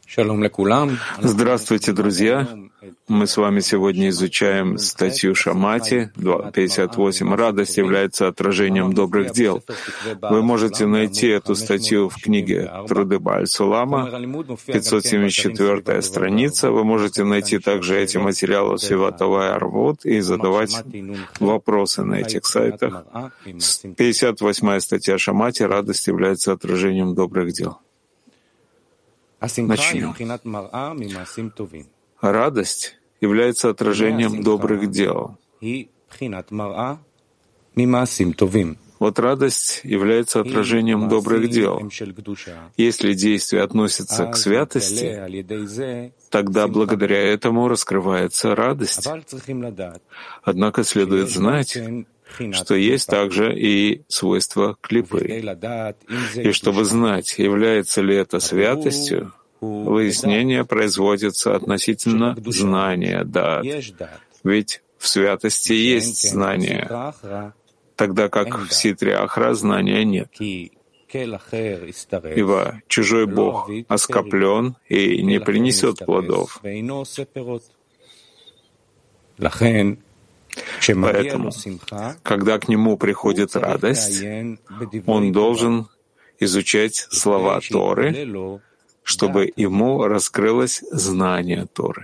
Здравствуйте, друзья! Мы с вами сегодня изучаем статью Шамати 58. «Радость является отражением добрых дел». Вы можете найти эту статью в книге «Труды Бааль Сулама», 574 страница. Вы можете найти также эти материалы в Сиватовай Арвуд и задавать вопросы на этих сайтах. 58 статья Шамати «Радость является отражением добрых дел». Начнем. Радость является отражением добрых дел. Вот радость является отражением добрых дел. Если действие относится к святости, тогда благодаря этому раскрывается радость. Однако следует знать, что есть также и свойства клипы. И чтобы знать, является ли это святостью, выяснение производится относительно знания дат. Ведь в святости есть знание, тогда как в ситре Ахра знания нет. Ибо чужой Бог оскоплен и не принесет плодов. Поэтому, когда к нему приходит радость, он должен изучать слова Торы, чтобы ему раскрылось знание Торы.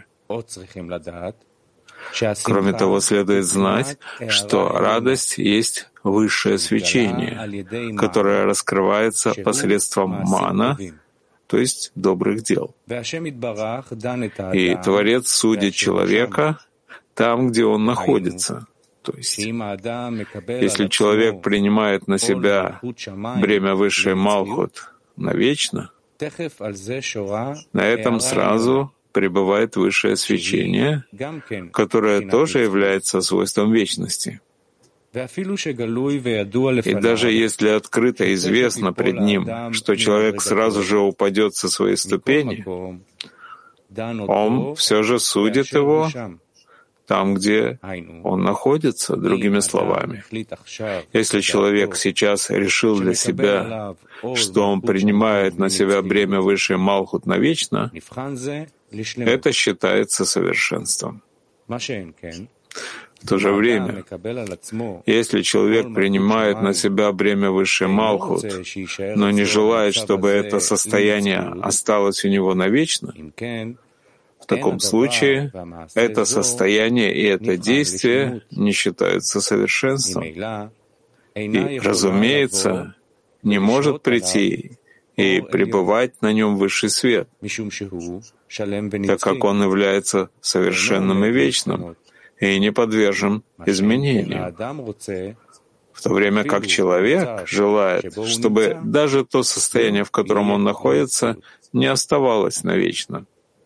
Кроме того, следует знать, что радость есть высшее свечение, которое раскрывается посредством мана, то есть добрых дел. И Творец судит человека там, где он находится. То есть, если человек принимает на себя бремя высшей Малхут навечно, на этом сразу пребывает высшее свечение, которое тоже является свойством вечности. И даже если открыто известно пред ним, что человек сразу же упадет со своей ступени, он все же судит его там, где он находится, другими словами. Если человек сейчас решил для себя, что он принимает на себя бремя высшей Малхут навечно, это считается совершенством. В то же время, если человек принимает на себя бремя высшей Малхут, но не желает, чтобы это состояние осталось у него навечно, в таком случае это состояние и это действие не считаются совершенством. И, разумеется, не может прийти и пребывать на нем высший свет, так как он является совершенным и вечным, и не подвержен изменениям. В то время как человек желает, чтобы даже то состояние, в котором он находится, не оставалось навечно.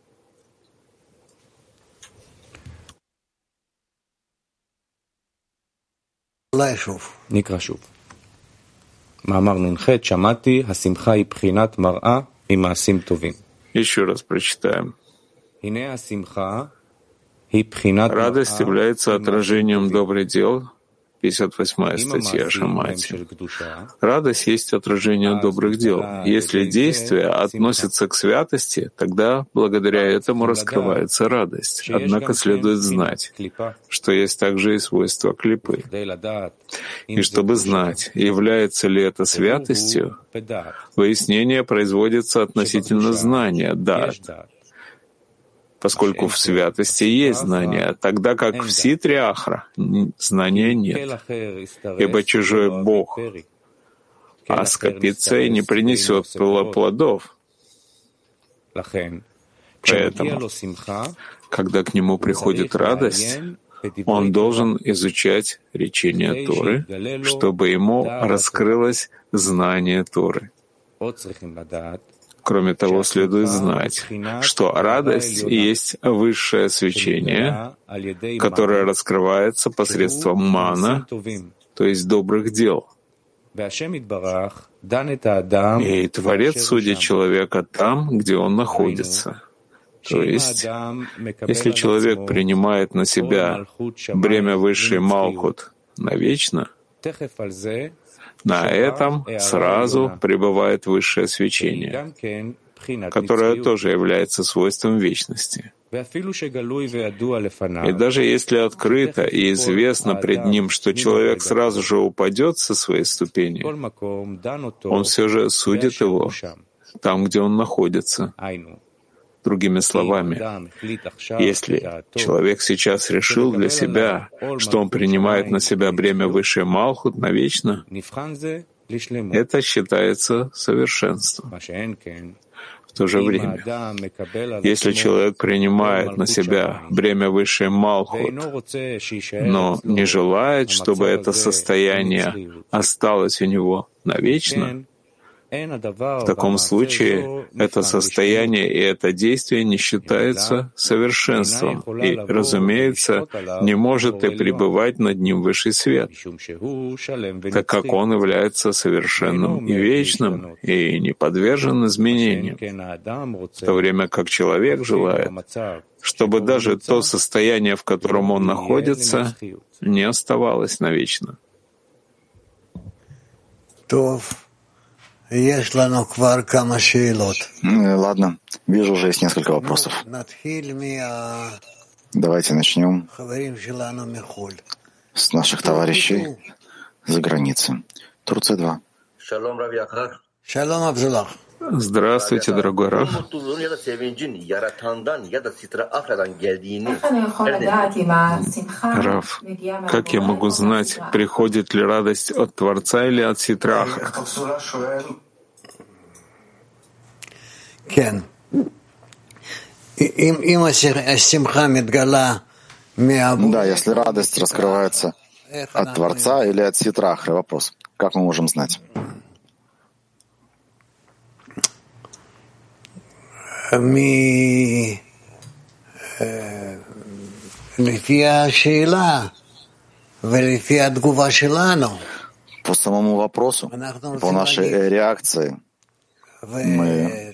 נקרא שוב. מאמר נ"ח, שמעתי, השמחה היא בחינת מראה ממעשים טובים. Еще раз прочитаем. הנה השמחה היא בחינת מראה. Радость является отражением добрых дел. 58 статья Шамати. Радость есть отражение добрых дел. Если действие относится к святости, тогда благодаря этому раскрывается радость. Однако следует знать, что есть также и свойства клипы. И чтобы знать, является ли это святостью, выяснение производится относительно знания, дат, поскольку в святости есть знание, тогда как в ситре Ахра знания нет. Ибо чужой Бог оскопится и не принесет плодов. Поэтому, когда к нему приходит радость, он должен изучать речение Торы, чтобы ему раскрылось знание Торы. Кроме того, следует знать, что радость есть высшее свечение, которое раскрывается посредством мана, то есть добрых дел. И Творец судит человека там, где он находится. То есть, если человек принимает на себя бремя высшей Малхут навечно, на этом сразу пребывает высшее свечение. которое тоже является свойством вечности. И даже если открыто и известно пред ним, что человек сразу же упадет со своей ступени, он все же судит его там, где он находится. Другими словами, если человек сейчас решил для себя, что он принимает на себя бремя высшей Малхут навечно, это считается совершенством. В то же время, если человек принимает на себя бремя высшей Малхут, но не желает, чтобы это состояние осталось у него навечно, в таком случае это состояние и это действие не считается совершенством и, разумеется, не может и пребывать над ним высший свет, так как он является совершенным и вечным и не подвержен изменениям, в то время как человек желает, чтобы даже то состояние, в котором он находится, не оставалось навечно. Ладно, вижу, уже есть несколько вопросов. Давайте начнем с наших товарищей за границей. Турция 2. Здравствуйте, дорогой Рав. Рав, как я могу знать, приходит ли радость от Творца или от Ситраха? Да, если радость раскрывается от Творца или от Ситраха, вопрос, как мы можем знать? По самому вопросу, по нашей реакции, мы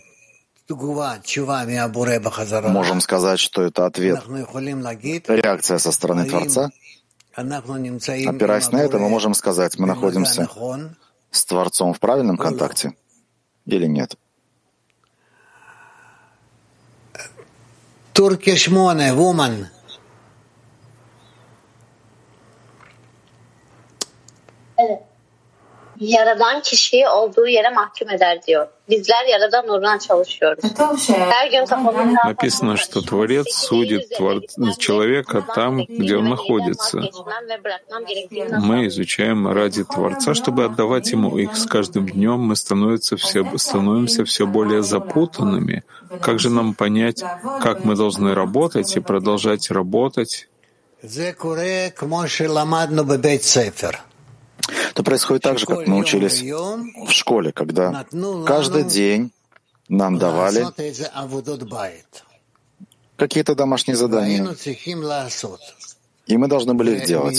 можем сказать, что это ответ, реакция со стороны Творца. Опираясь на это, мы можем сказать, мы находимся с Творцом в правильном контакте или нет. Турция 8, woman. Evet. Yaradan kişiyi olduğu yere mahkum eder diyor. Bizler Yaradan nuruna çalışıyoruz. Her gün kafamızda Написано, что Творец судит человека там, где он находится. Мы изучаем ради Творца, чтобы отдавать Ему их. С каждым днем мы становимся все более запутанными. Как же нам понять, как мы должны работать и продолжать работать? Это происходит так же, как мы учились в школе, когда каждый день нам давали какие-то домашние задания, и мы должны были их делать.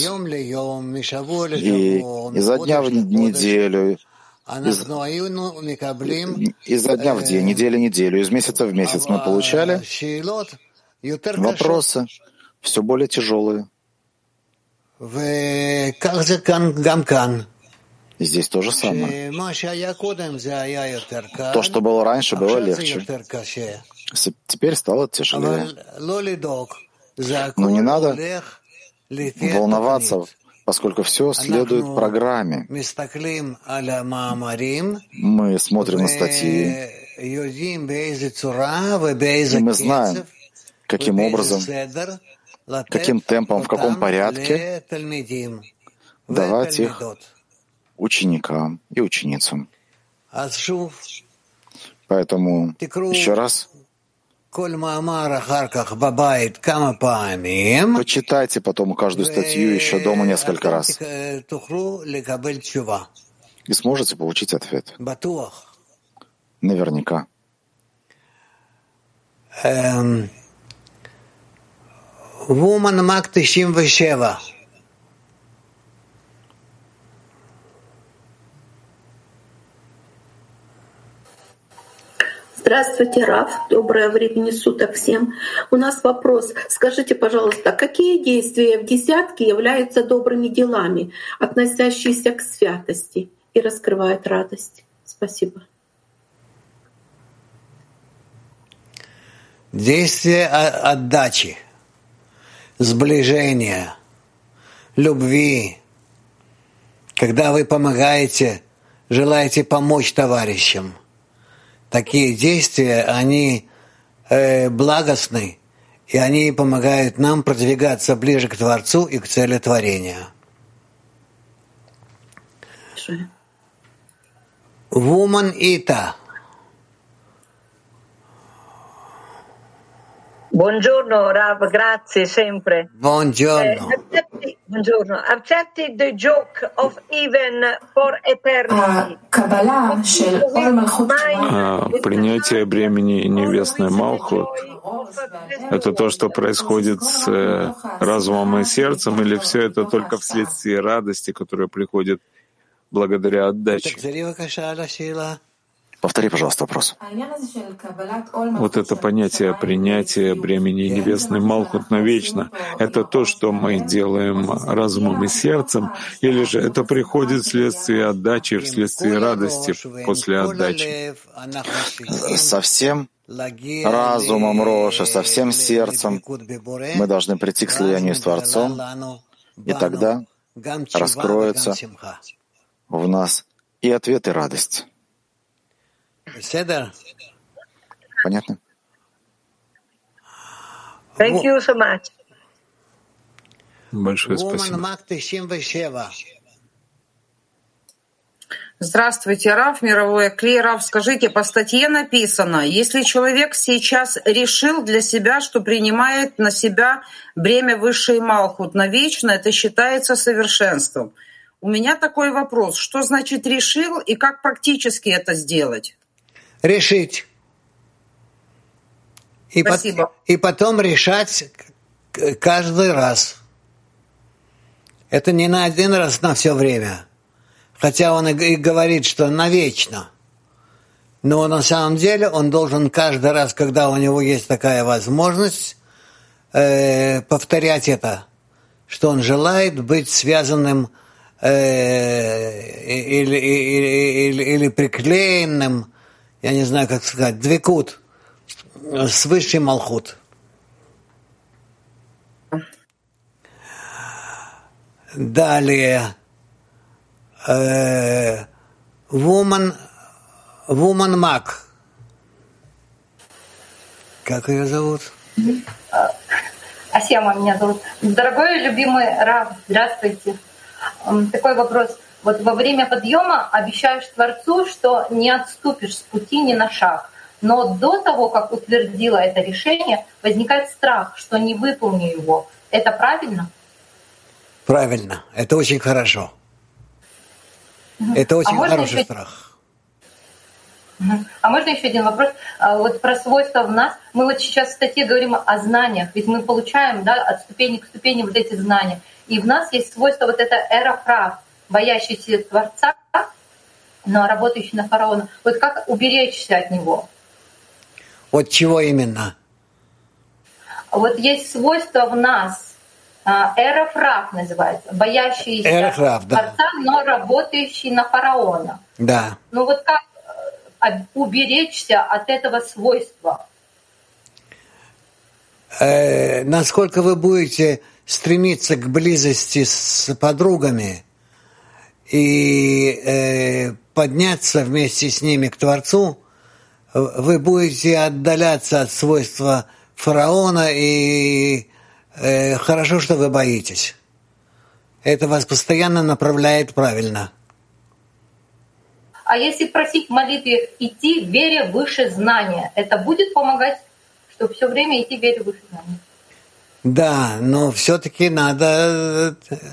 И изо дня в неделю, изо дня в день, недели в неделю, из месяца в месяц мы получали вопросы все более тяжелые. И здесь то же самое. То, что было раньше, было легче. Теперь стало тяжелее. Но не надо волноваться, поскольку все следует программе. Мы смотрим на статьи, и мы знаем, каким образом, каким темпом, в каком порядке давать их ученикам и ученицам. Поэтому еще раз почитайте потом каждую статью еще дома несколько раз и сможете получить ответ. Наверняка. Woman Мак 97. Здравствуйте, Рав. Доброе времени суток всем. У нас вопрос. Скажите, пожалуйста, какие действия в десятке являются добрыми делами, относящиеся к святости и раскрывают радость? Спасибо. Действие отдачи, сближения, любви, когда вы помогаете, желаете помочь товарищам. Такие действия, они благостны, и они помогают нам продвигаться ближе к Творцу и к цели творения. Woman Ita. Buongiorno Rav, grazie sempre. Buongiorno. Buongiorno. Accetti the joke of even for eternity. Принятие бремени небесной Малхут — это то, что происходит с разумом и сердцем, или все это только вследствие радости, которая приходит благодаря отдаче? Повтори, пожалуйста, вопрос. Вот это понятие принятия бремени небесной Малхут навечно — это то, что мы делаем разумом и сердцем, или же это приходит вследствие отдачи, вследствие радости после отдачи? Со всем разумом Роша, со всем сердцем мы должны прийти к слиянию с Творцом, и тогда раскроется в нас и ответ, и радость. Понятно? Thank you so much. Большое спасибо. Здравствуйте, Рав, мировой Кли. Рав, скажите, по статье написано, если человек сейчас решил для себя, что принимает на себя бремя высшей Малхут навечно, это считается совершенством. У меня такой вопрос. Что значит решил и как практически это сделать? Решить. Спасибо. И потом решать каждый раз. Это не на один раз, на все время. Хотя он и говорит, что навечно. Но на самом деле он должен каждый раз, когда у него есть такая возможность, повторять это, что он желает быть связанным или приклеенным, я не знаю, как сказать, двекут, с высшей Малхут. Далее. Woman Mac. Как ее зовут? Асема меня зовут. Дорогой любимый Рав, здравствуйте. Такой вопрос. Вот во время подъема обещаешь Творцу, что не отступишь с пути ни на шаг. Но до того, как утвердила это решение, возникает страх, что не выполню его. Это правильно? Правильно. Это очень хорошо. Это очень хороший страх. А можно еще один вопрос? Вот про свойства в нас. Мы вот сейчас в статье говорим о знаниях, ведь мы получаем, да, от ступени к ступени вот эти знания. И в нас есть свойство вот это эрофрав, боящийся Творца, но работающий на фараона. Вот как уберечься от него? От чего именно? Вот есть свойство в нас, эрофрав называется, боящийся Творца, да, но работающий на фараона. Да. Ну вот как уберечься от этого свойства? Насколько вы будете стремиться к близости с подругами и подняться вместе с ними к Творцу, вы будете отдаляться от свойства фараона, и хорошо, что вы боитесь. Это вас постоянно направляет правильно. А если просить в молитве идти в вере выше знания, это будет помогать, чтобы все время идти в вере выше знания? Да, но все-таки надо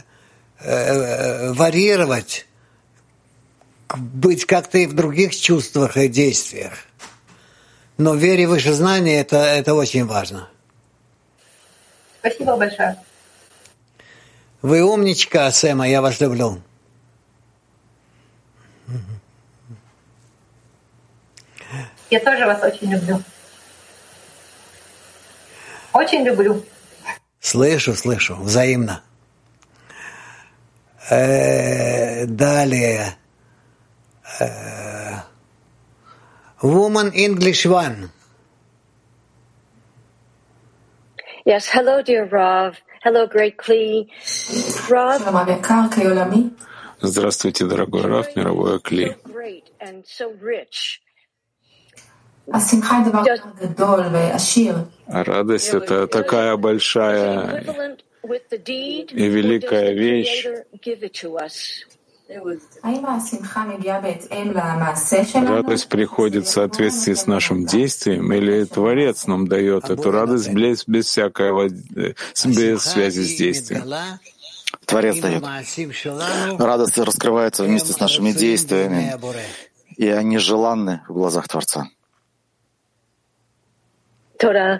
варьировать, быть как-то и в других чувствах и действиях. Но в вере выше знания это очень важно. Спасибо большое. Вы умничка, Сэма, я вас люблю. Я тоже вас очень люблю. Очень люблю. Слышу, взаимно. Далее. Woman English One. Yes, hello, dear Rav. Hello, great Kli. Rav. Здравствуйте, дорогой Рав, мировой Кли. Радость — это такая большая и великая вещь. Радость приходит в соответствии с нашим действием, или Творец нам дает эту радость без связи с действием? Творец дает. Радость раскрывается вместе с нашими действиями, и они желанны в глазах Творца. Тора.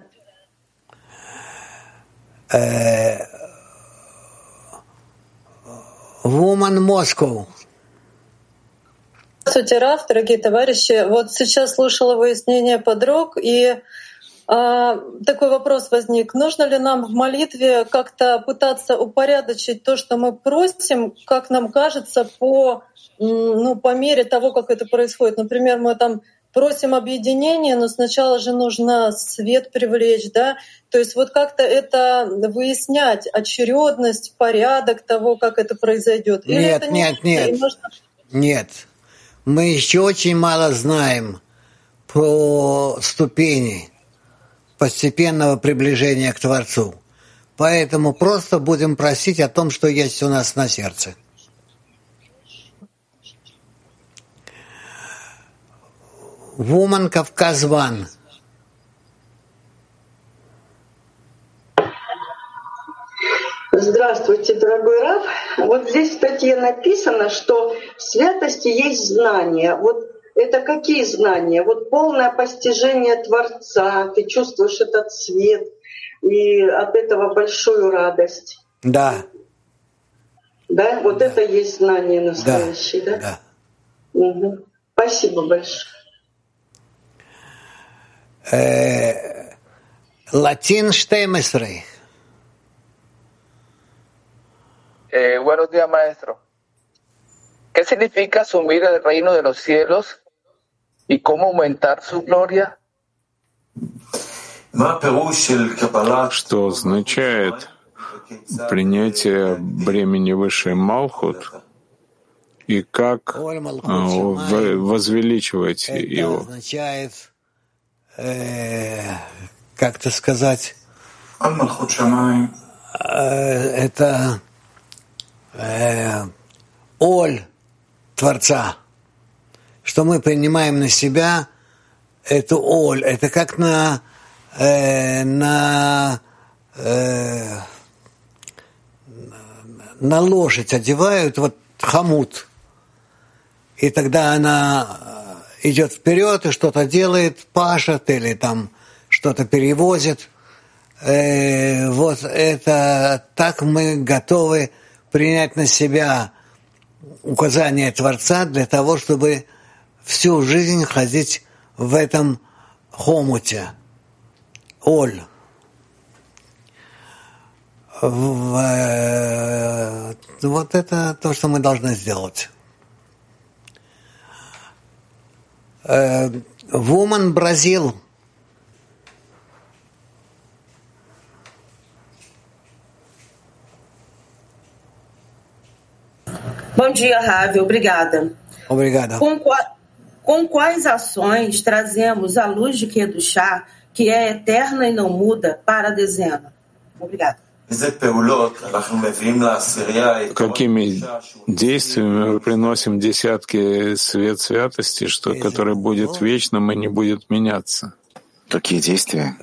Woman Moscow. Здравствуйте, Рав, дорогие товарищи. Вот сейчас слушала выяснение подруг, и такой вопрос возник. Нужно ли нам в молитве как-то пытаться упорядочить то, что мы просим, как нам кажется, по мере того, как это происходит? Например, мы там просим объединения, но сначала же нужно свет привлечь, да? То есть вот как-то это выяснять, очередность, порядок того, как это произойдет. Нет. Мы еще очень мало знаем про ступени постепенного приближения к Творцу. Поэтому просто будем просить о том, что есть у нас на сердце. Woman Кавказ One. Здравствуйте, дорогой Рав. Вот здесь в статье написано, что в святости есть знания. Вот это какие знания? Вот полное постижение Творца, ты чувствуешь этот свет, и от этого большую радость. Да. Да? Вот это есть знание настоящее, да? Да. Угу. Спасибо большое. Латин 14. Buenos días, maestro. ¿Qué significa asumir el reino de los cielos y cómo aumentar su gloria? Что означает принятие бремени высшей Малхут и как возвеличивать его? Это означает, как-то сказать, это оль Творца, что мы принимаем на себя эту оль. Это как на лошадь одевают вот хомут, и тогда она идет вперед и что-то делает, пашет или там что-то перевозит. Вот это так мы готовы принять на себя указания Творца для того, чтобы всю жизнь ходить в этом хомуте. Оль. Вот это то, что мы должны сделать. Woman Brazil. Bom dia, Ravi. Obrigada. Obrigada. Com quais ações trazemos a luz de Kedushá, que é eterna e não muda, para a dezena? Obrigada. Какими действиями мы приносим десятки свет святости, который будет вечным и не будет меняться? Какие действия?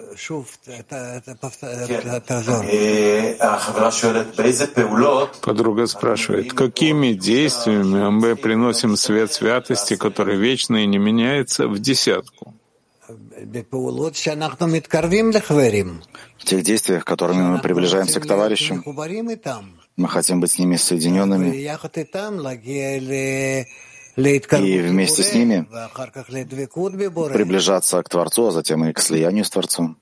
Подруга спрашивает, какими действиями мы приносим свет святости, который вечный и не меняется, в десятку? В тех действиях, которыми мы приближаемся к товарищам, мы хотим быть с ними соединенными и вместе с ними приближаться к Творцу, а затем и к слиянию с Творцом.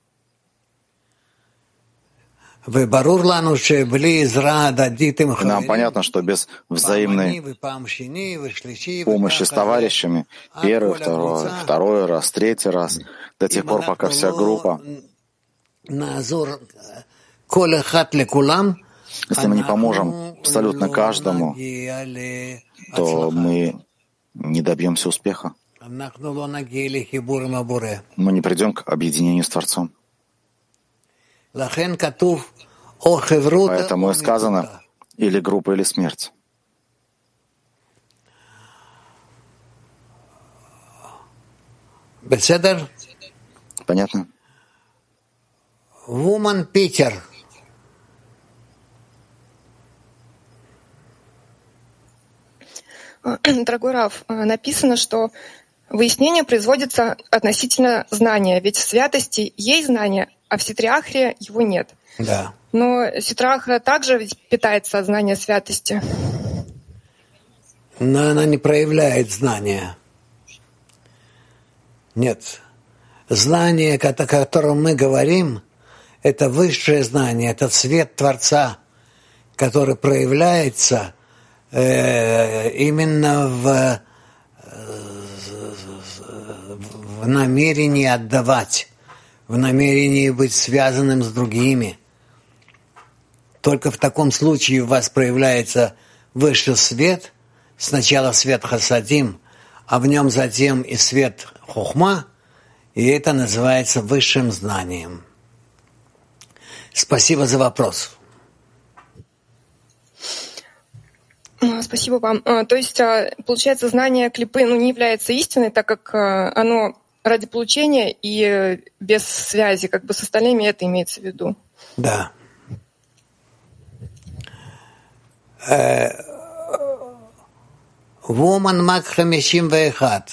Нам понятно, что без взаимной помощи с товарищами, первый, второй раз, третий раз, до тех пор, пока вся группа Если мы не поможем абсолютно каждому, то мы не добьемся успеха. Мы не придем к объединению с Творцом. Поэтому и сказано, или группа, или смерть. Понятно? Woman Питер. Дорогой Рав, написано, что выяснение производится относительно знания, ведь в святости есть знание, а в ситриахре его нет. Да. Но ситриахра также ведь питается от знания святости. Но она не проявляет знания. Нет. Знание, о котором мы говорим, это высшее знание, это свет Творца, который проявляется именно в намерении отдавать, в намерении быть связанным с другими. Только в таком случае у вас проявляется высший свет, сначала свет Хасадим, а в нем затем и свет Хохма, и это называется высшим знанием. Спасибо за вопрос. Спасибо вам. То есть, получается, знание клипы не является истиной, так как оно ради получения и без связи, как бы с остальными это имеется в виду. Да. Woman Мак 51.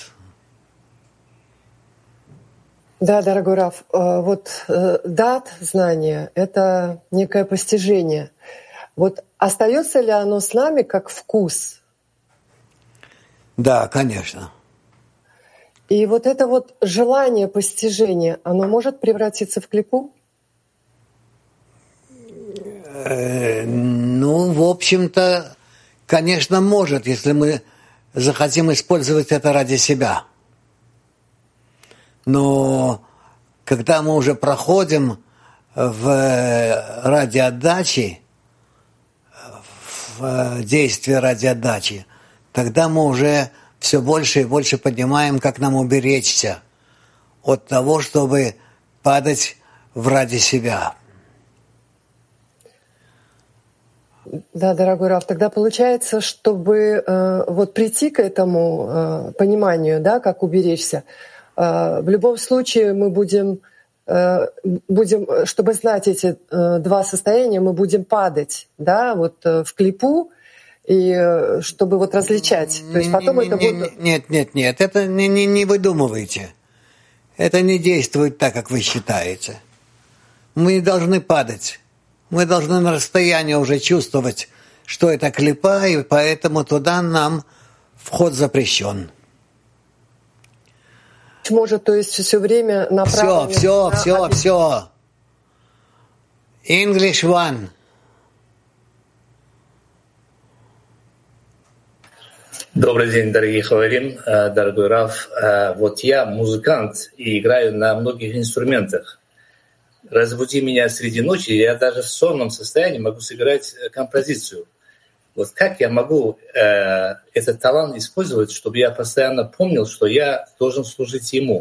Да, дорогой Рав, вот дат, знание — это некое постижение. Вот остается ли оно с нами как вкус? Да, конечно. И вот это вот желание постижения, оно может превратиться в клипу? Ну, в общем-то, конечно, может, если мы захотим использовать это ради себя. Но когда мы уже проходим ради отдачи, в действие ради отдачи, тогда мы уже все больше и больше понимаем, как нам уберечься от того, чтобы падать ради себя. Да, дорогой Рав, тогда получается, чтобы вот прийти к этому пониманию, да, как уберечься, в любом случае мы будем, чтобы знать эти два состояния, мы будем падать, да, вот в клипу, и чтобы вот различать. То есть потом это будет... Нет, это не выдумывайте. Это не действует так, как вы считаете. Мы не должны падать. Мы должны на расстоянии уже чувствовать, что это клипа, и поэтому туда нам вход запрещен. Может, то есть все время направлено... Все. English one. Добрый день, дорогие хаварим, дорогой Рав. Вот я музыкант и играю на многих инструментах. Разбуди меня среди ночи, я даже в сонном состоянии могу сыграть композицию. Вот как я могу этот талант использовать, чтобы я постоянно помнил, что я должен служить ему?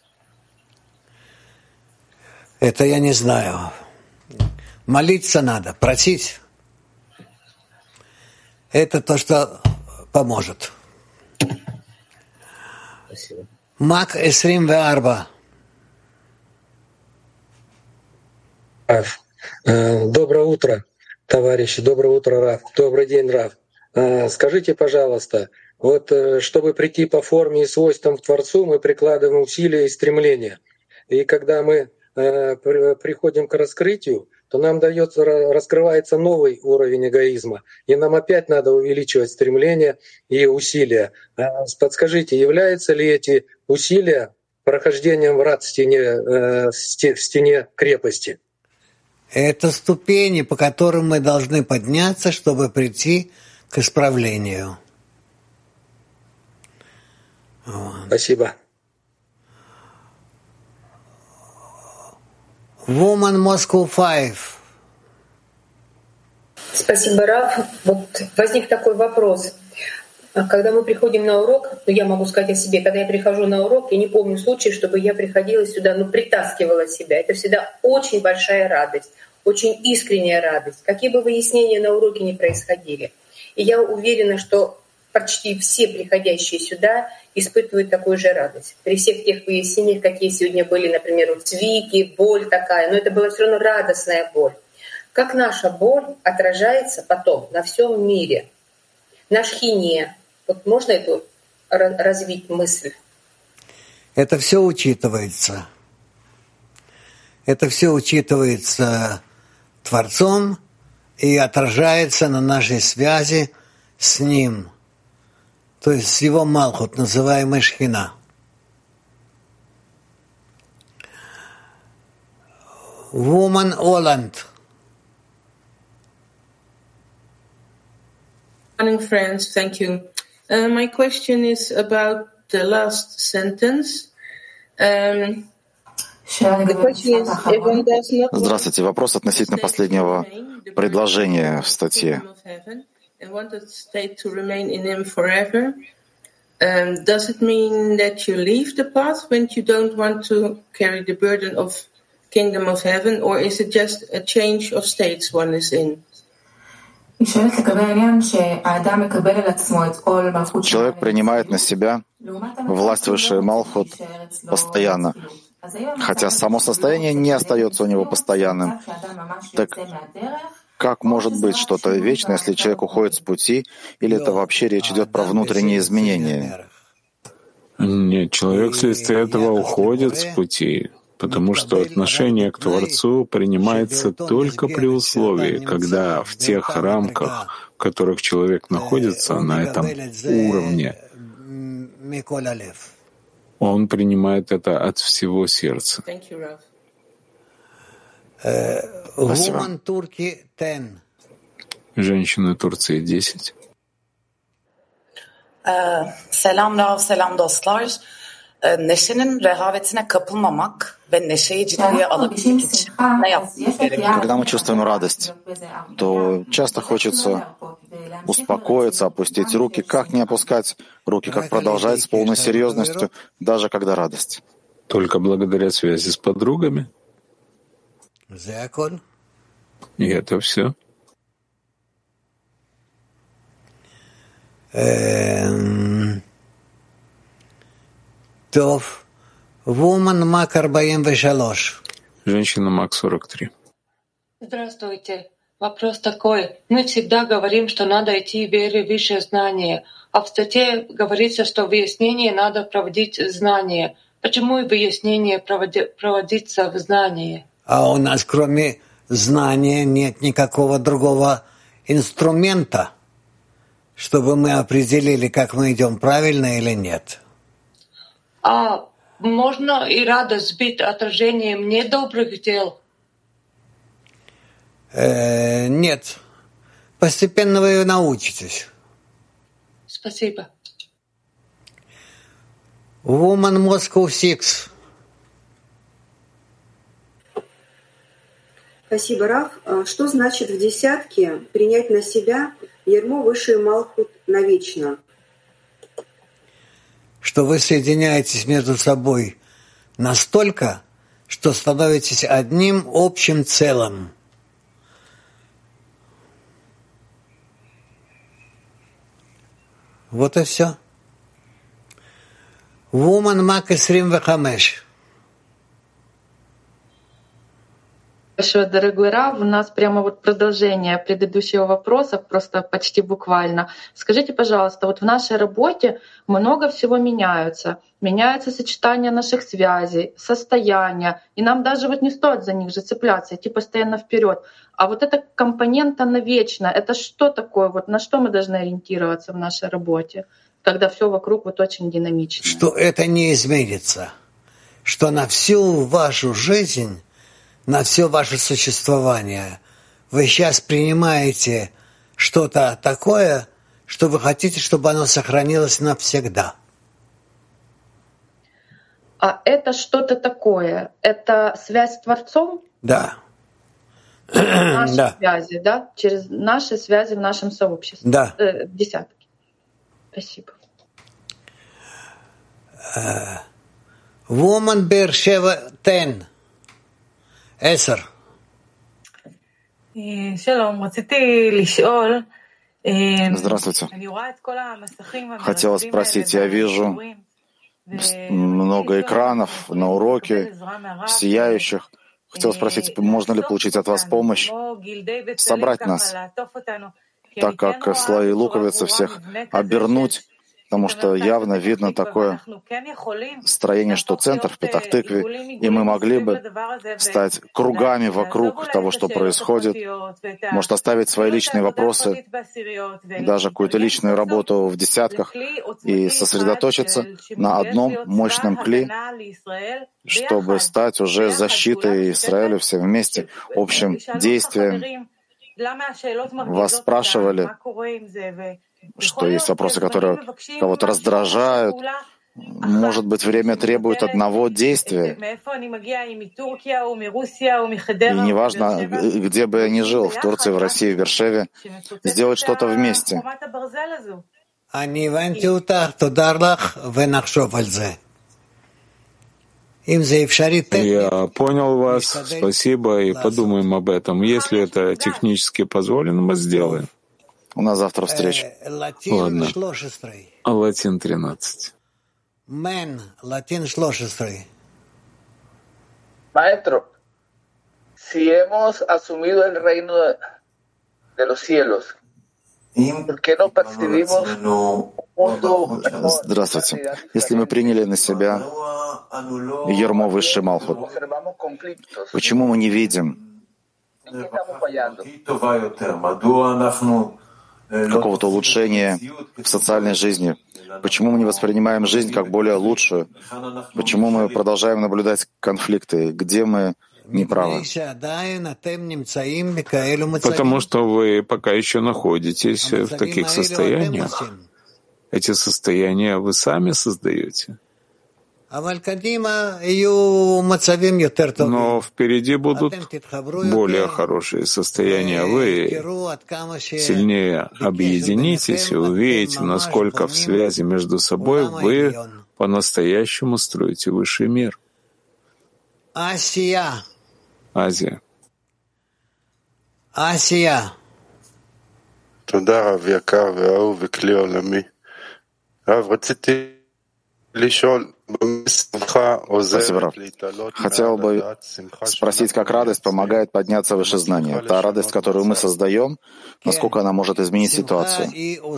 Это я не знаю. Молиться надо, просить. Это то, что поможет. Спасибо. Мак 24. Доброе утро, товарищи. Доброе утро, Рав. Добрый день, Рав. Скажите, пожалуйста, вот чтобы прийти по форме и свойствам к Творцу, мы прикладываем усилия и стремления. И когда мы приходим к раскрытию, то нам раскрывается новый уровень эгоизма. И нам опять надо увеличивать стремления и усилия. Подскажите, являются ли эти усилия прохождением врат в стене крепости? Это ступени, по которым мы должны подняться, чтобы прийти к исправлению. Спасибо. Woman Moscow 5. Спасибо, Раф. Вот возник такой вопрос. Когда мы приходим на урок, я могу сказать о себе, когда я прихожу на урок, я не помню случая, чтобы я приходила сюда, притаскивала себя. Это всегда очень большая радость, очень искренняя радость, какие бы выяснения на уроке ни происходили. И я уверена, что почти все приходящие сюда испытывают такую же радость. При всех тех выяснениях, какие сегодня были, например, у Цвики, боль такая, но это была все равно радостная боль. Как наша боль отражается потом на всем мире, на шхине. Вот можно эту развить мысль? Это все учитывается. Это все учитывается Творцом и отражается на нашей связи с Ним, то есть с Его Малхут, называемой Шхина. Woman Holland. Morning, friends. Thank you. My question is about the last sentence. The question is, everyone does not. Здравствуйте. Вопрос относительно последнего предложения в статье. Does it mean that you leave the path when you don't want to carry the burden of kingdom of heaven, or is it just a change of states one is in? Человек принимает на себя власть высшей Малхут постоянно, хотя само состояние не остается у него постоянным. Так как может быть что-то вечное, если человек уходит с пути, или это вообще речь идет про внутренние изменения? Нет, человек вследствие этого уходит с пути, потому что отношение к Творцу принимается только при условии, когда в тех рамках, в которых человек находится, на этом уровне, он принимает это от всего сердца. Спасибо. Женщины Турции 10. Selam Rav, selam dostlar. Neşenin rehavetine kapılmamak ve neşeyi ciddiye alabilmek için ne yapmamız gerekiyor? Когда мы чувствуем радость, то часто хочется успокоиться, опустить руки. Как не опускать руки, как продолжать с полной серьезностью, даже когда радость? Только благодаря связи с подругами. И это все. Тов. Woman Мак 43. Женщина Мак 43. Здравствуйте. Вопрос такой. Мы всегда говорим, что надо идти в вере в высшее знание, а в статье говорится, что выяснение надо проводить в знание. Почему выяснение проводится в знании? А у нас кроме знания нет никакого другого инструмента, чтобы мы определили, как мы идем правильно или нет. А можно и радость быть отражением недобрых дел? Нет. Постепенно вы научитесь. Спасибо. Woman Moscow 6. Спасибо, Раф. Что значит в десятке принять на себя ярмо высшей Малхут навечно? Что вы соединяетесь между собой настолько, что становитесь одним общим целым. Вот и все. Woman Мак 25. Большое, дорогой Рав. У нас прямо вот продолжение предыдущего вопроса, просто почти буквально. Скажите, пожалуйста, вот в нашей работе много всего меняется. Меняется сочетание наших связей, состояния, и нам даже вот не стоит за них же цепляться, идти постоянно вперед. А вот эта компонента навечно, это что такое? Вот на что мы должны ориентироваться в нашей работе, когда все вокруг вот очень динамично? Что это не изменится, что на всю вашу жизнь, на все ваше существование вы сейчас принимаете что-то такое, что вы хотите, чтобы оно сохранилось навсегда. это что-то такое? Это связь с Творцом? Да. Наши связи, да? Через наши связи в нашем сообществе. Да. В десятке. Спасибо. Woman Beersheva 10. 10. Здравствуйте. Хотела спросить, я вижу много экранов на уроке, сияющих. Хотел спросить, можно ли получить от вас помощь собрать нас, так как слои луковицы всех обернуть, потому что явно видно такое строение, что центр в Петах-Тыкве, и мы могли бы стать кругами вокруг того, что происходит, может оставить свои личные вопросы, даже какую-то личную работу в десятках и сосредоточиться на одном мощном кли, чтобы стать уже защитой Израиля все вместе, общим действием. Вас спрашивали, что есть вопросы, которые кого-то раздражают. Может быть, время требует одного действия. И неважно, где бы я ни жил, в Турции, в России, в Бершеве, сделать что-то вместе. Я понял вас, спасибо, и подумаем об этом. Если это технически позволено, мы сделаем. У нас завтра встреча. Ладно. Латин 13. Латин 13. Maestro, si hemos asumido el reino de los cielos, ¿por qué no percibimos un mundo? Здравствуйте. Если мы приняли на себя ярмо высший Малхут, почему мы не видим какого-то улучшения в социальной жизни? Почему мы не воспринимаем жизнь как более лучшую? Почему мы продолжаем наблюдать конфликты? Где мы неправы? Потому что вы пока еще находитесь в таких состояниях. Эти состояния вы сами создаете. Но впереди будут более хорошие состояния. Вы сильнее объединитесь и увидите, насколько в связи между собой вы по-настоящему строите высший мир. Азия. Спасибо, Рав. Хотел бы спросить, как радость помогает подняться выше знания. Та радость, которую мы создаем, насколько она может изменить ситуацию?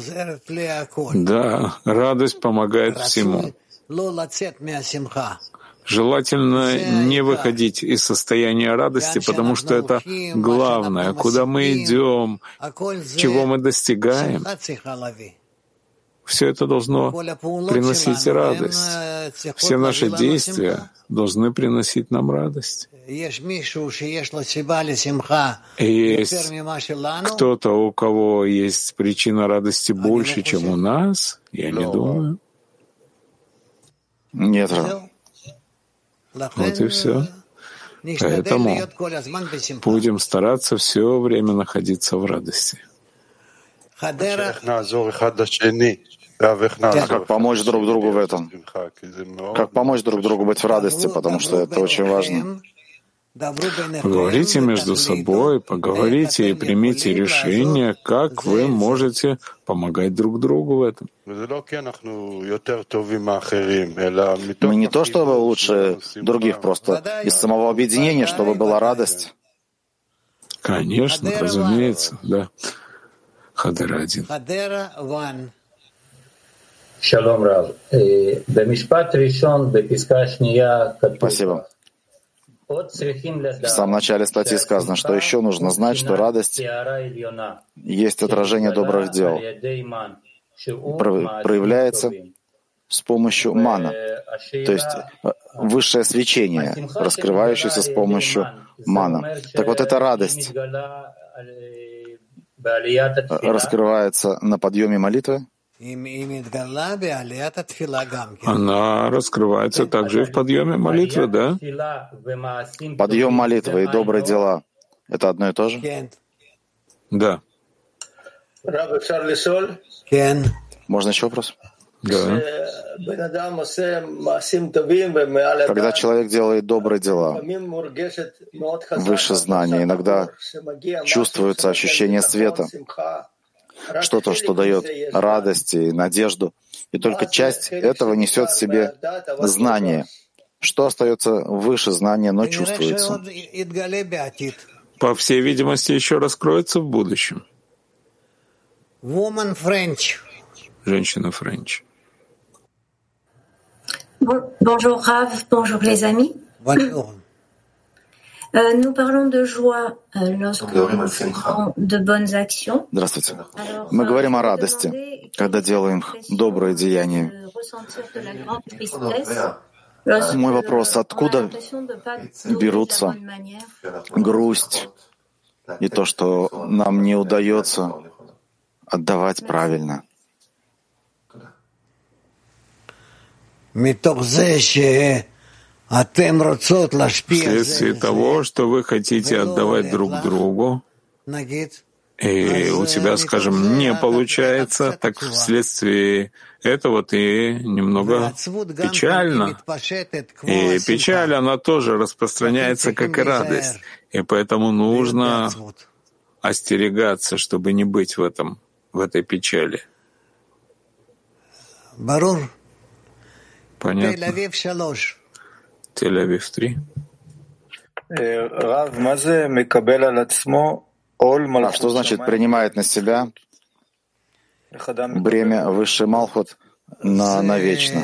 Да, радость помогает всему. Желательно не выходить из состояния радости, потому что это главное, куда мы идем, чего мы достигаем. Все это должно приносить радость. Все наши действия должны приносить нам радость. И есть кто-то, у кого есть причина радости больше, чем у нас? Я не думаю. Нет, Рав. Вот и все. Поэтому будем стараться все время находиться в радости. Как помочь друг другу в этом? Как помочь друг другу быть в радости, потому что это очень важно. Поговорите между собой, поговорите и примите решение, как вы можете помогать друг другу в этом. Мы не то чтобы лучше других, просто из самого объединения, чтобы была радость. Конечно, разумеется, да. Хадера 1. Шалом, Рав. Спасибо. В самом начале статьи сказано, что еще нужно знать, что радость есть отражение добрых дел, проявляется с помощью мана, то есть высшее свечение, раскрывающееся с помощью мана. Так вот, эта радость раскрывается на подъеме молитвы? Она раскрывается также и в подъеме молитвы, да? Подъем молитвы и добрые дела — это одно и то же? Да. Можно еще вопрос? Да. Когда человек делает добрые дела, выше знания, иногда чувствуется ощущение света, что-то, что дает радость и надежду, и только часть этого несет в себе знание. Что остается выше знания, но чувствуется? По всей видимости, еще раскроется в будущем. Женщина Френч. Bonjour Rav, bonjour les amis. Bonjour. Nous parlons de joie lorsqu'on fait de bonnes actions. Здравствуйте. Мы говорим о радости, когда делаем добрые деяния. Мой вопрос: откуда берутся грусть и то, что нам не удается отдавать правильно? Вследствие того, что вы хотите отдавать друг другу, и у тебя, скажем, не получается, так вследствие этого ты немного печально. И печаль, она тоже распространяется, как и радость. И поэтому нужно остерегаться, чтобы не быть в этой печали. Понятно. Тель-Авив 3. А что значит принимает на себя бремя высший Малхут навечно?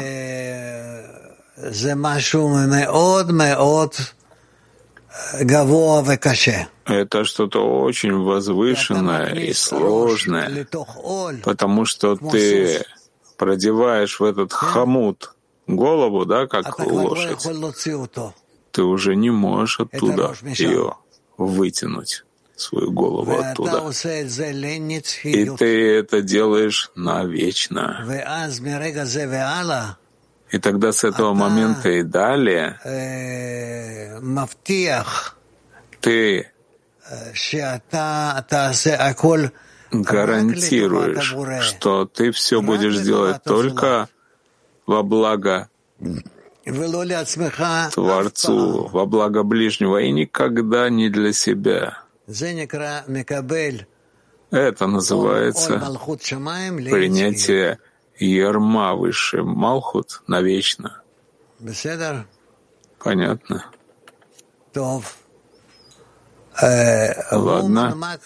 Это что-то очень возвышенное и сложное, потому что ты продеваешь в этот хомут голову, да, как лошадь. Ты уже не можешь оттуда ее вытянуть, свою голову оттуда. И ты это делаешь навечно. И тогда с этого момента и далее ты гарантируешь, что ты все будешь делать только во благо Творцу, во благо ближнего, и никогда не для себя. Это называется принятие ярма высший Малхут навечно. Понятно? Ладно.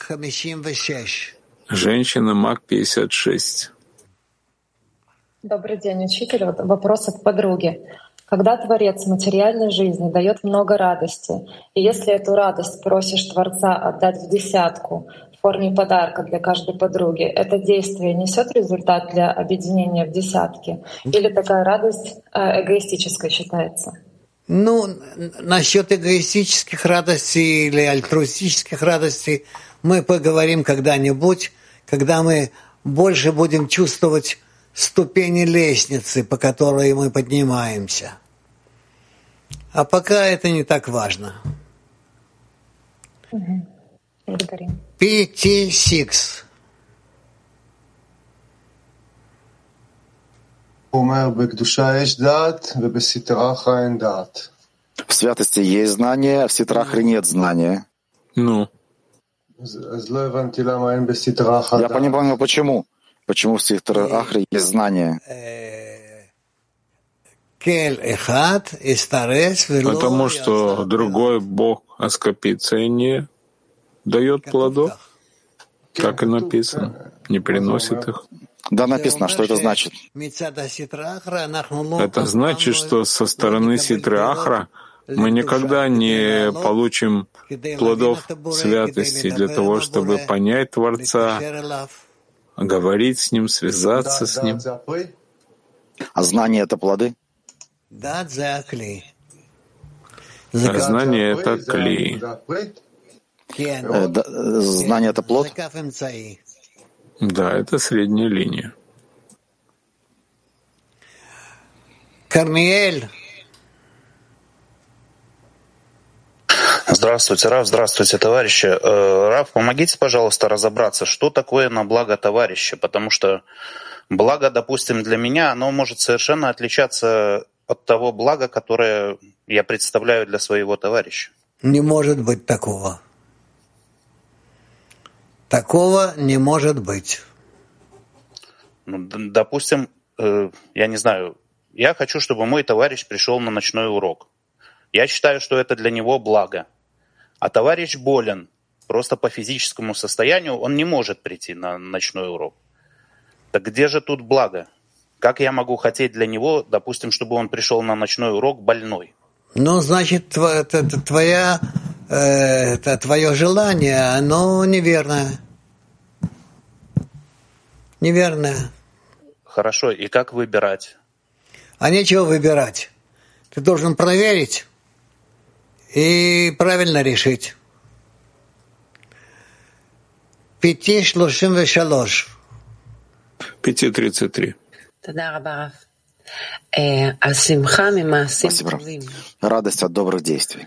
Женщина Мак 56. Добрый день, учитель. Вопрос от подруги. Когда Творец материальной жизни дает много радости, и если эту радость просишь Творца отдать в десятку в форме подарка для каждой подруги, это действие несет результат для объединения в десятки? Или такая радость эгоистической считается? Насчет эгоистических радостей или альтруистических радостей мы поговорим когда-нибудь, когда мы больше будем чувствовать ступени лестницы, по которой мы поднимаемся. А пока это не так важно. Благодарим. PT6. В святости есть знание, а в ситрахре нет знания. Ну. Я не понял, почему. Почему в ситрахре есть знание? Потому что другой Бог оскопится и не дает плодов. Так и написано. Не приносит их. Да, написано. Что это значит? Это значит, что со стороны Ситры Ахра мы никогда не получим плодов святости для того, чтобы понять Творца, говорить с Ним, связаться с Ним. А знание — это плоды? Знание — это клей. Знание — это плод? Да, это средняя линия. Корниэль. Здравствуйте, Рав, здравствуйте, товарищи. Рав, помогите, пожалуйста, разобраться, что такое на благо товарища, потому что благо, допустим, для меня, оно может совершенно отличаться от того блага, которое я представляю для своего товарища. Не может быть такого. Такого не может быть. Ну, допустим, я не знаю, я хочу, чтобы мой товарищ пришел на ночной урок. Я считаю, что это для него благо. А товарищ болен. Просто по физическому состоянию он не может прийти на ночной урок. Так где же тут благо? Как я могу хотеть для него, допустим, чтобы он пришел на ночной урок больной? Ну, значит, твое желание, оно неверное. Неверное. Хорошо, и как выбирать? А нечего выбирать. Ты должен проверить и правильно решить. 5:33. 5:33. Спасибо. Радость от добрых действий.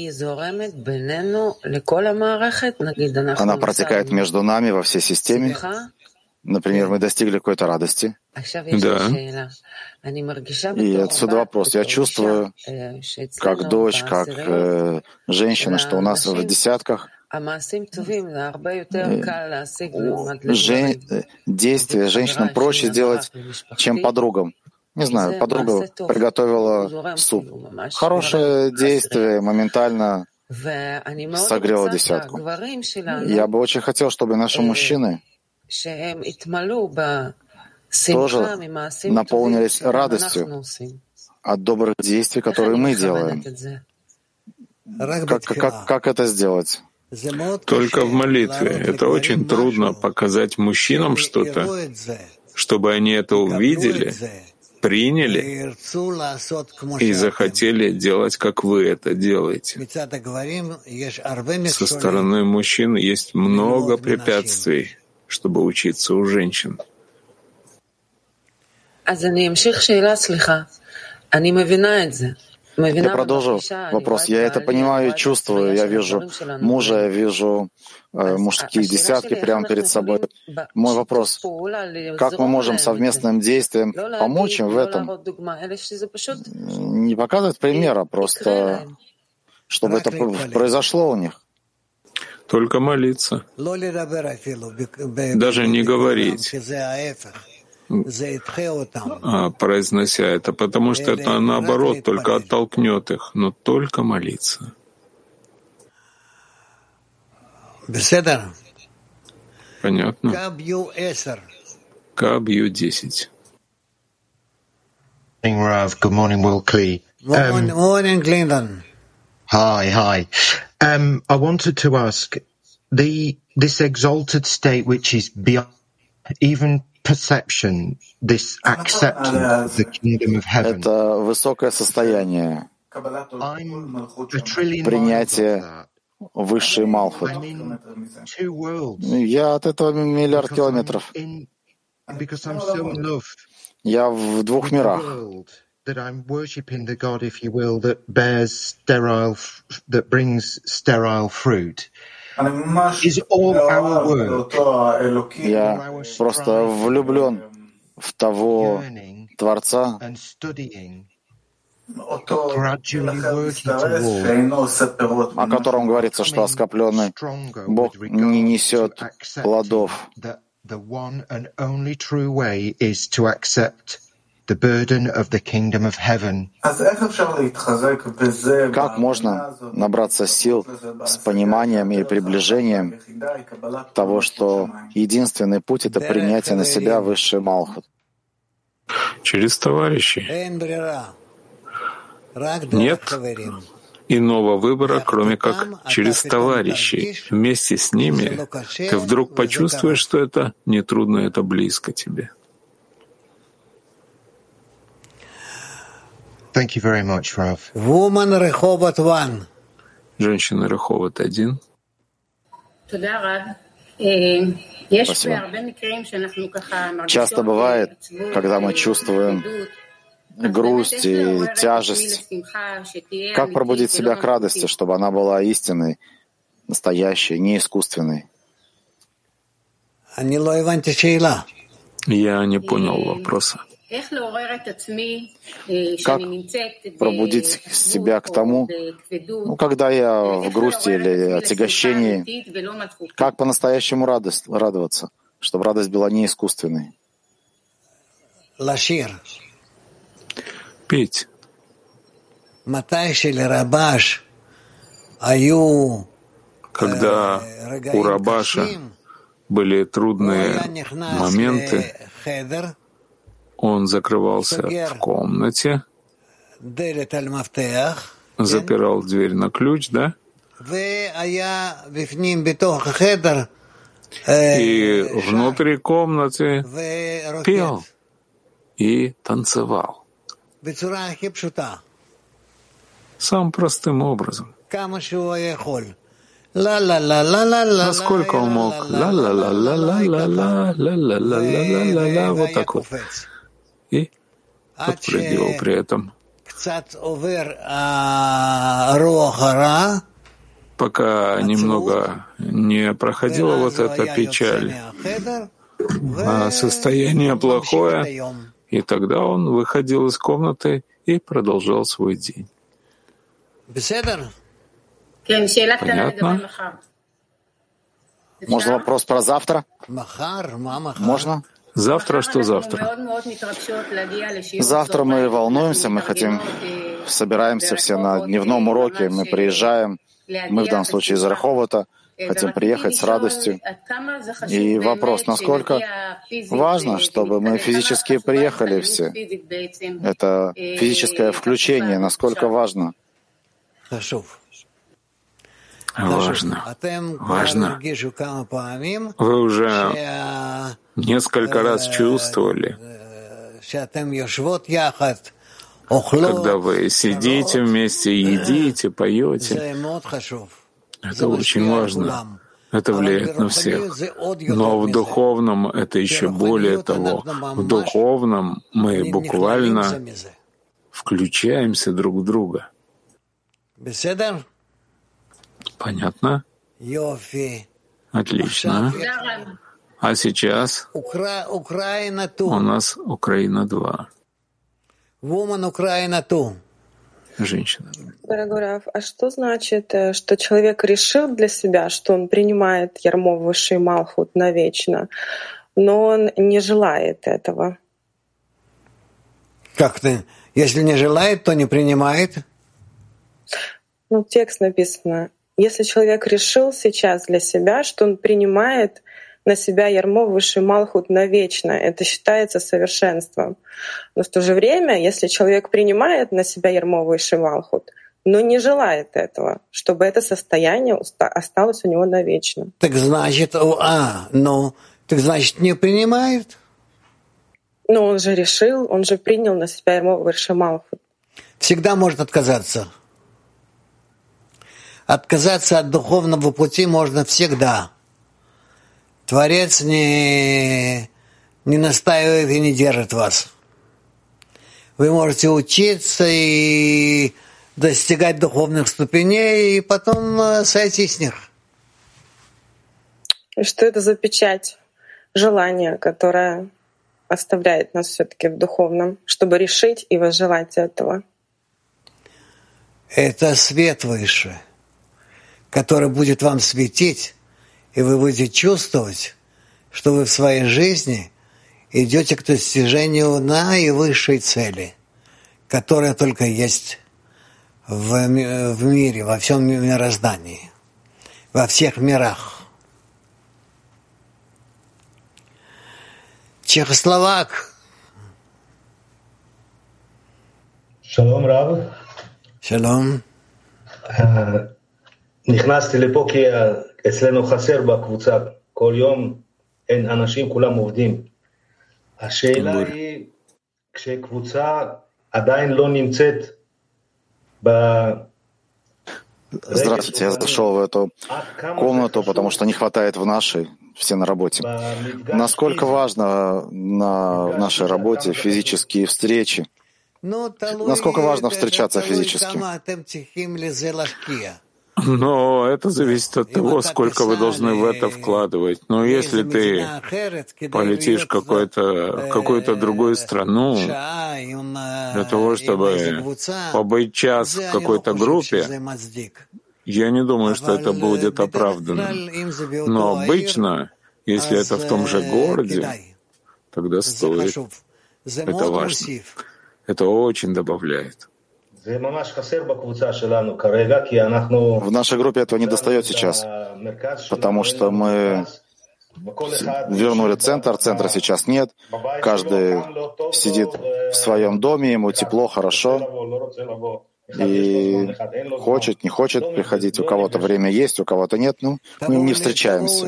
Она протекает между нами во всей системе. Например, мы достигли какой-то радости. Да. И отсюда вопрос. Я чувствую, как дочь, как женщина, что у нас в десятках действия женщинам проще сделать, чем подругам. Не знаю, подруга приготовила суп. Хорошее действие моментально согрело десятку. Я бы очень хотел, чтобы наши мужчины тоже наполнились радостью от добрых действий, которые мы делаем. Как это сделать? Только в молитве. Это очень трудно показать мужчинам что-то, чтобы они это увидели, приняли и захотели делать, как вы это делаете. Со стороны мужчин есть много препятствий, чтобы учиться у женщин. Я продолжу вопрос. Я это понимаю и чувствую. Я вижу мужа, я вижу мужские десятки прямо перед собой. Мой вопрос. Как мы можем совместным действием помочь им в этом? Не показывать примера, просто чтобы это произошло у них. Только молиться. Даже не говорить, произнося это, потому что это, наоборот, только оттолкнет их, но только молиться. Понятно? Кабью 10. Good morning, Rav. Good morning, Will Klee. Good morning, Clinton. Hi. I wanted to ask, this exalted state which is beyond even perception, this acceptance of the kingdom of heaven. Это высокое состояние принятия высшей Малхут. Я от этого миллиард километров. Я в двух мирах. That I'm worshipping the God, if you will, that brings sterile fruit. Is all our work. Я просто влюблен в того Творца, о котором говорится, что оскопленный Бог не несет плодов. The burden of the kingdom of heaven. Как можно набраться сил с пониманием и приближением того, что единственный путь — это принятие на себя высшей Малхут? Через товарищей. Нет иного выбора, кроме как через товарищей. Вместе с ними ты вдруг почувствуешь, что это нетрудно, это близко тебе. Thank you very much, Rav. Woman Rehovot 1. Женщина Реховот 1. Спасибо. Часто бывает, когда мы чувствуем грусть и тяжесть. Как пробудить себя к радости, чтобы она была истинной, настоящей, не искусственной? Я не понял вопроса. Как пробудить себя к тому, когда я в грусти или отягощении, как по-настоящему радоваться, чтобы радость была не искусственной? Петь. Когда у Рабаша были трудные моменты, он закрывался в комнате, запирал дверь на ключ, да? И внутри комнаты пел и танцевал. Самым простым образом. Насколько он мог ла-ла-ла-ла-ла-ла-ла-ла-ла-ла-ла-ла-ла-ла, вот так вот. И подпрыгивал при этом. Пока немного не проходила вот эта печаль, а состояние плохое, и тогда он выходил из комнаты и продолжал свой день. Понятно? Можно вопрос про завтра? Можно? Завтра что завтра? Завтра мы волнуемся, мы хотим, собираемся все на дневном уроке, мы приезжаем, мы в данном случае из Раховата, хотим приехать с радостью. И вопрос, насколько важно, чтобы мы физически приехали все. Это физическое включение, насколько важно. Важно. Важно. Вы уже несколько раз чувствовали, когда вы сидите вместе, едите, поете. Это очень важно. Это влияет на всех. Но в духовном это еще более того. В духовном мы буквально включаемся друг в друга. Понятно? Отлично. А сейчас у нас Украина-2. Женщина. Дорогой Рав, а что значит, что человек решил для себя, что он принимает ярмо высший Малхут навечно, но он не желает этого? Как ты? Если не желает, то не принимает? Ну, текст написано. Если человек решил сейчас для себя, что он принимает на себя ярмо высший Малхут навечно, это считается совершенством. Но в то же время, если человек принимает на себя ярмо высший Малхут, но не желает этого, чтобы это состояние осталось у него навечно. Так значит, не принимает? Но он же решил, он же принял на себя ярмо высший Малхут. Всегда может отказаться. Отказаться от духовного пути можно всегда. Творец не настаивает и не держит вас. Вы можете учиться и достигать духовных ступеней, и потом сойти с них. И что это за печать? Желание, которое оставляет нас все-таки в духовном, чтобы решить и возжелать этого. Это свет выше, который будет вам светить, и вы будете чувствовать, что вы в своей жизни идете к достижению наивысшей цели, которая только есть в мире, во всем мироздании, во всех мирах. Чехословак. Шалом, Рав. Шалом. נכנסתי לפה כי אצלנו חסר בקבוצה, כל יום אין אנשים, כולם עובדים. השאלה היא, כשקבוצה עדיין לא נמצאת Здравствуйте, я зашел в эту комнату, потому что не хватает в нашей, все на работе. Насколько важно в нашей работе физические встречи, Насколько важно встречаться физически? Но это зависит от того, сколько вы должны в это вкладывать. Но если ты полетишь в какую-то другую страну для того, чтобы побыть час в какой-то группе, я не думаю, что это будет оправдано. Но обычно, если это в том же городе, тогда стоит. Это важно. Это очень добавляет. В нашей группе этого недостает сейчас, потому что мы вернули центр, центра сейчас нет, каждый сидит в своем доме, ему тепло, хорошо, и хочет, не хочет приходить, у кого-то время есть, у кого-то нет, мы не встречаемся.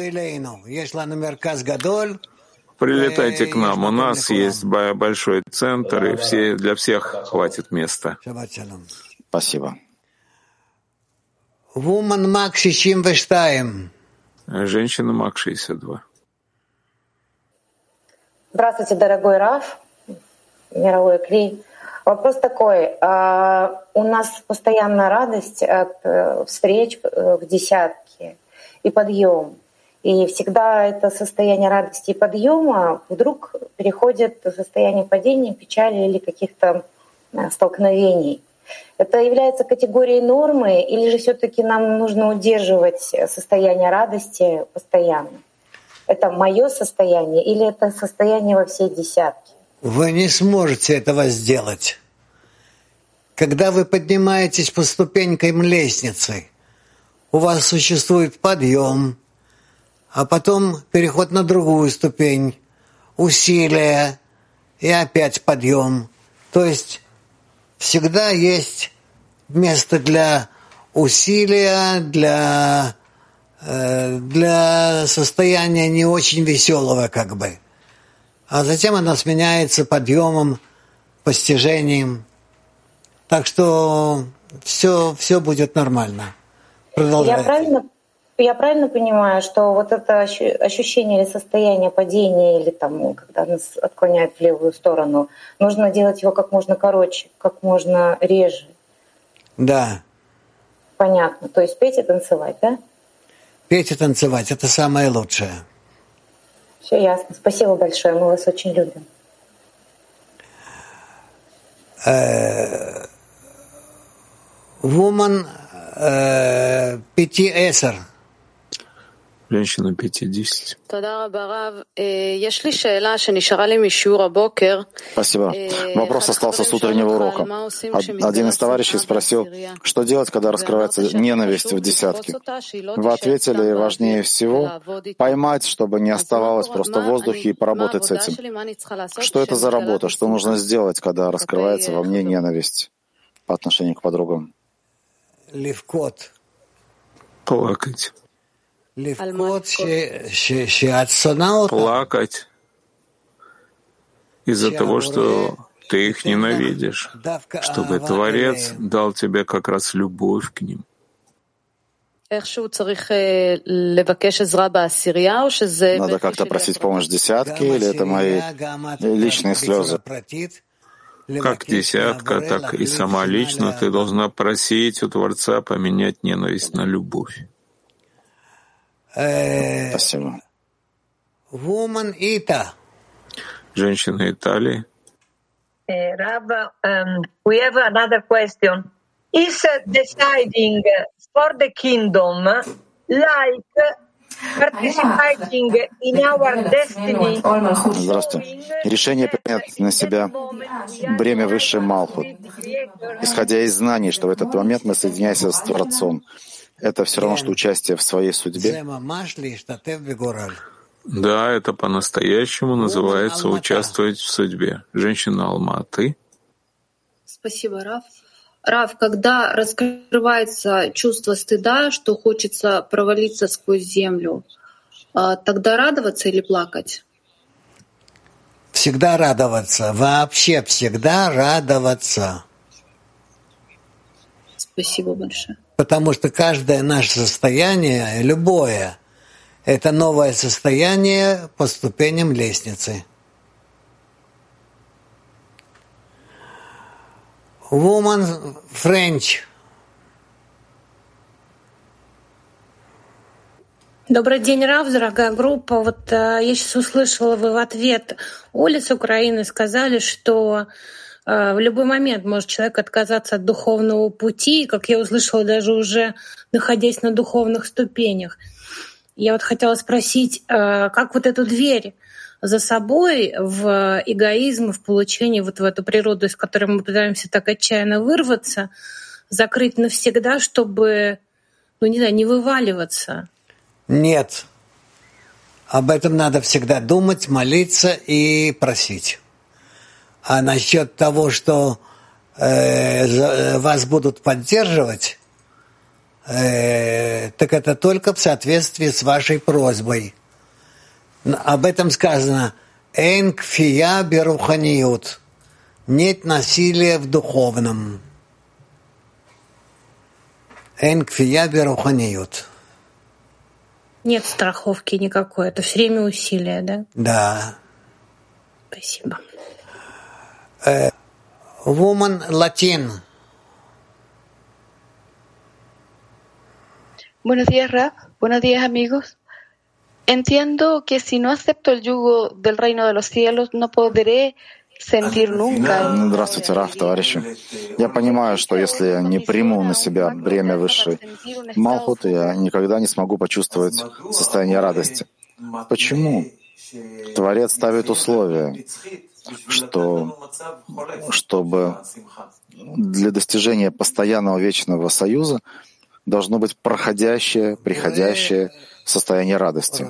Прилетайте к нам, у нас есть большой центр, и для всех хватит места. Спасибо. Женщина МАК 62. Здравствуйте, дорогой Рав, мировой клей. Вопрос такой. У нас постоянная радость от встреч в десятке и подъем. И всегда это состояние радости и подъема вдруг переходит в состояние падения, печали или каких-то столкновений. Это является категорией нормы, или же все-таки нам нужно удерживать состояние радости постоянно? Это мое состояние или это состояние во всей десятке? Вы не сможете этого сделать. Когда вы поднимаетесь по ступенькам лестницы, у вас существует подъем, а потом переход на другую ступень, усилие и опять подъем. То есть всегда есть место для усилия, для состояния не очень веселого как бы. А затем оно сменяется подъемом, постижением. Так что все будет нормально. Продолжайте. Я правильно понимаю, что вот это ощущение или состояние падения, или там, когда нас отклоняют в левую сторону, нужно делать его как можно короче, как можно реже? Да. Понятно. То есть петь и танцевать, да? Петь и танцевать — это самое лучшее. Все ясно. Спасибо большое. Мы вас очень любим. Woman 5-10. Женщина 50. Спасибо. Вопрос остался с утреннего урока. Один из товарищей спросил, что делать, когда раскрывается ненависть в десятке. Вы ответили, важнее всего поймать, чтобы не оставалось просто в воздухе, и поработать с этим. Что это за работа? Что нужно сделать, когда раскрывается во мне ненависть по отношению к подругам? Плакать. Плакать из-за того, что ты их ненавидишь, чтобы Творец дал тебе как раз любовь к ним. Надо как-то просить помощь десятки, или это мои личные слезы? Как десятка, так и сама лично ты должна просить у Творца поменять ненависть на любовь. Спасибо. Женщина Италии. Rav, we have another question. Is deciding for the kingdom like participating in our destiny? Здравствуйте. Решение принять на себя бремя высшей Малхут, исходя из знаний, что в этот момент мы соединяемся с Творцом. Это все равно, что участие в своей судьбе. Да, это по-настоящему называется участвовать в судьбе. Женщина Алматы. Спасибо, Рав. Рав, когда раскрывается чувство стыда, что хочется провалиться сквозь землю, тогда радоваться или плакать? Всегда радоваться. Вообще всегда радоваться. Спасибо большое. Потому что каждое наше состояние, любое, это новое состояние по ступеням лестницы. Woman French. Добрый день, Рав, дорогая группа. Вот я сейчас услышала, вы в ответ Оле с Украины сказали, что в любой момент может человек отказаться от духовного пути, как я услышала, даже уже находясь на духовных ступенях. Я вот хотела спросить, как вот эту дверь за собой в эгоизм, в получение вот в эту природу, из которой мы пытаемся так отчаянно вырваться, закрыть навсегда, чтобы, не вываливаться? Нет. Об этом надо всегда думать, молиться и просить. А насчет того, что вас будут поддерживать, так это только в соответствии с вашей просьбой. Об этом сказано «Эн кфия беруханиют» – нет насилия в духовном. «Эн кфия беруханиют». Нет страховки никакой, это все время усилия, да? Да. Спасибо. Woman Latin. Buenos días, Raf. Buenos días, amigos. Entiendo que si no acepto el yugo del reino de los cielos, no podré sentir nunca. Здравствуйте, Раф, товарищи. Я понимаю, что если я не приму на себя бремя высшей Малхут, я никогда не смогу почувствовать состояние радости. Почему? Творец ставит условия, чтобы для достижения постоянного вечного союза должно быть проходящее, приходящее состояние радости.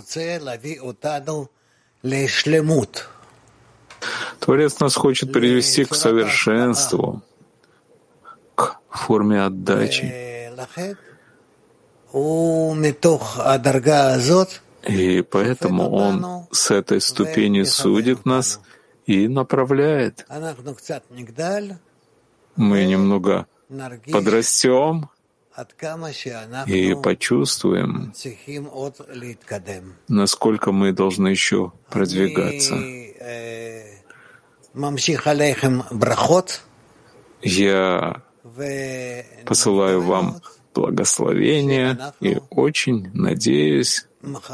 Творец нас хочет привести к совершенству, к форме отдачи. И поэтому Он с этой ступени судит нас и направляет. Мы немного подрастем и почувствуем, насколько мы должны еще продвигаться. Я посылаю вам благословения и очень надеюсь,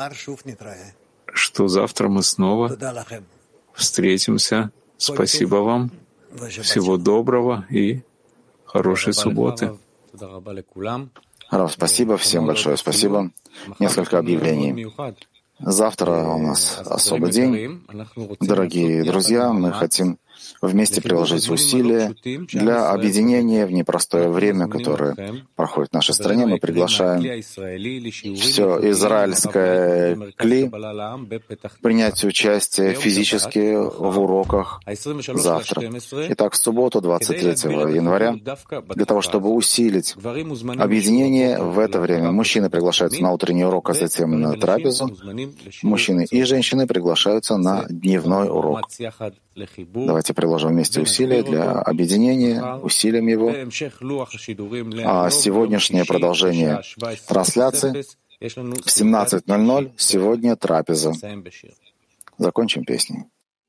что завтра мы снова встретимся. Спасибо вам. Всего доброго и хорошей субботы. Рав, спасибо, всем большое спасибо. Несколько объявлений. Завтра у нас особый день. Дорогие друзья, мы хотим вместе приложить усилия для объединения в непростое время, которое проходит в нашей стране. Мы приглашаем все израильское кли принять участие физически в уроках завтра. Итак, в субботу, 23 января, для того, чтобы усилить объединение в это время, мужчины приглашаются на утренний урок, а затем на трапезу. Мужчины и женщины приглашаются на дневной урок. Давайте приложим вместе усилия для объединения, усилим его. А сегодняшнее продолжение трансляции в 17:00 сегодня трапеза. Закончим песней.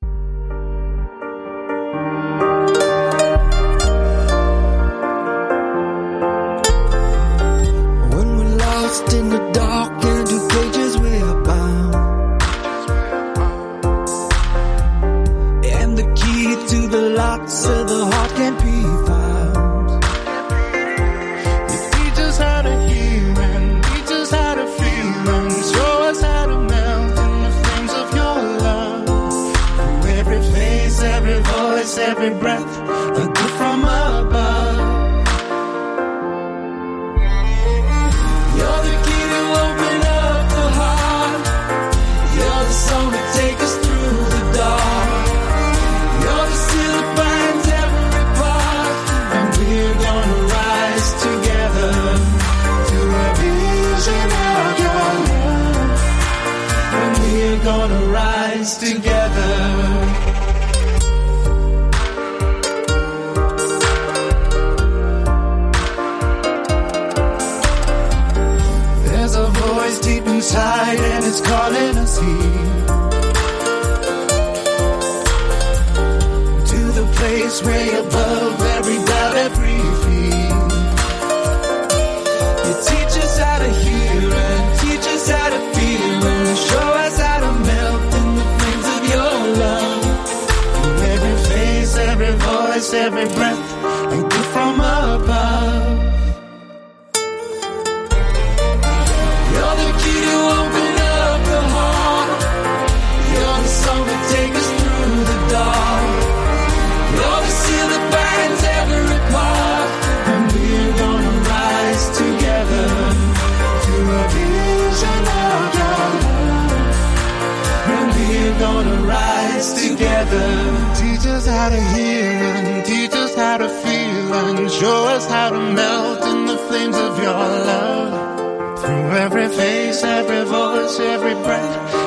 So the heart can't be found. You teach us how to heal and teach us how to feel and show us how to melt in the flames of your love. Through every face, every voice, every breath, a gift from above. You're the key to open up the heart. You're the song to take us through the dark. You're the seal that binds every part, and we're gonna rise together to a vision of your love. And we're gonna rise together. There's a voice deep inside, and it's calling us here. Place way above every doubt, every every breath, and gift from above. You're the key to open up the heart. You're the song to take us through the dark. You're the seal that binds every part, and we're gonna rise together through a vision of your love. And we're gonna rise together. Teach us how to hear and teach us how to feel and show us how to melt in the flames of your love. Through every face, every voice, every breath,